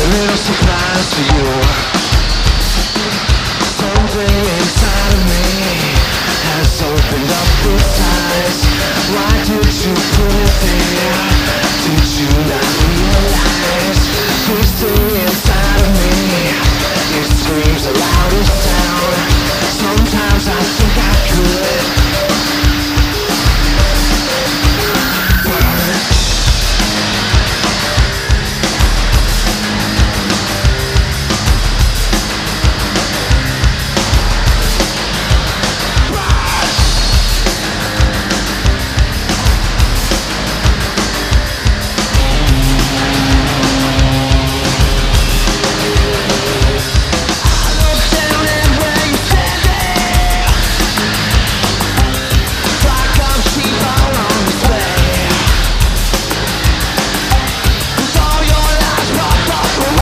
little surprise for you. Something inside of me has opened up its eyes. Why did you put it there? Did you not